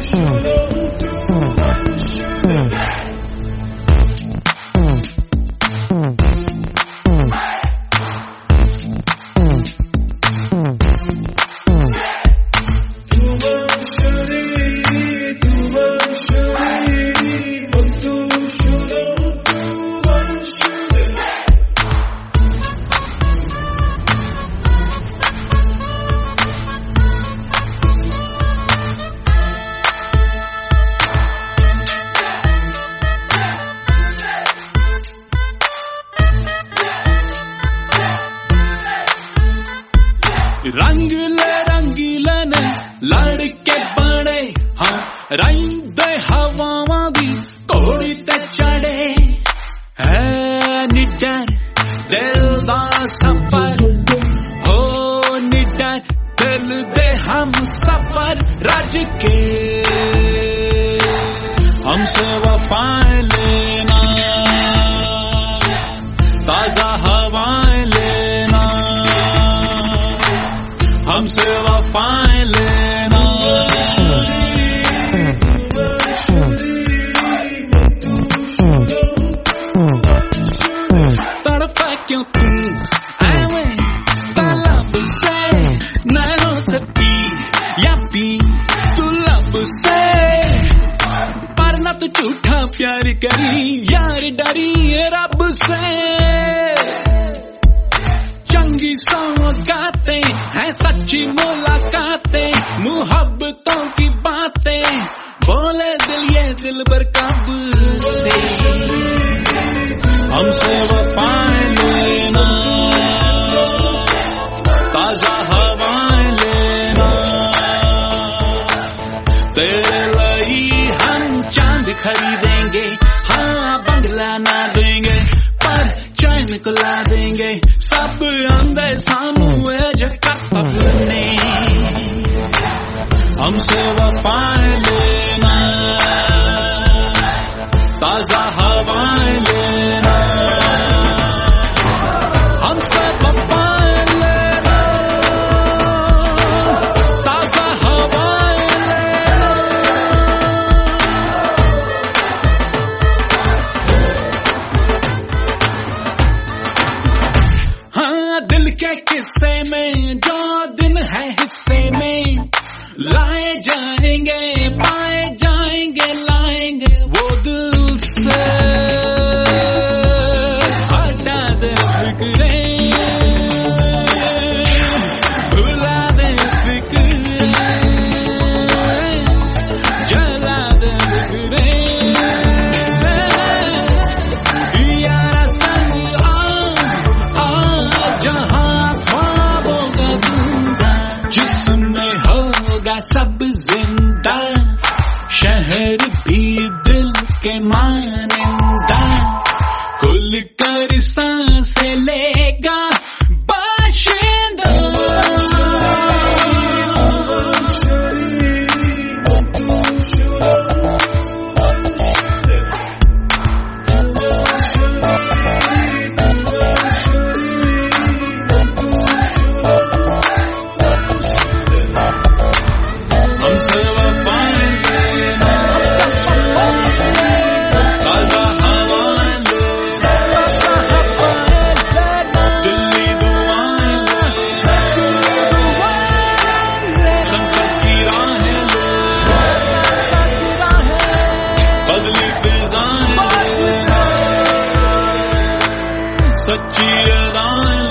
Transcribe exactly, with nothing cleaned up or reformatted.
रंगले रंगीले ने लड़के बड़े हाँ रंगदे हवावां दी घोड़ी ते चढ़े है निडर दिल दा सफर हो निडर दिल दे हम सफर रज के हमसे वफाएं लेना ताजा हवाएं लेना हमसे वफाएं लेना तड़पा क्यों तू ऐवें तलब से नैनों से पी या पी तू लब से पर ना तू झूठा प्यार करी यार डरी रब से चंगी सौगातें हैं सच्ची मुलाकातें मुहब्बतों की बातें बोले दिल ये दिल बर कब से हमसे वफाएं लेना ताजा हवाएं लेना तेरे लिए हम चांद खरीदेंगे हाँ बंगला ना देंगे पर चैन को ला देंगे सब अंदर सामू जकत ने हमसे वफाएं लेना ताजा हवाएं लेना हमसे वफाएं लेना ताजा हवाएं लेना हाँ दिल के किस्से में जो दिन है हिस्से में लाए जाएंगे पाए जाएंगे लाएंगे वो दिल से हटा दे फिक्रे भुला दे फिक्रे जला दे फिक्रे यारा संग आ आ जहां ख्वाबों का दूंगा जिसमें होगा सब जिंदा शहर भी दिल के मानिंदा खुल कर सांसें लेगा बाशिंदा हमसे वफाएं लेना ताजा हवाएं लेना दिल्ली दुआएं लेना संकट की राहें लेना बदली फिजाएं लेना सच्ची अदाएं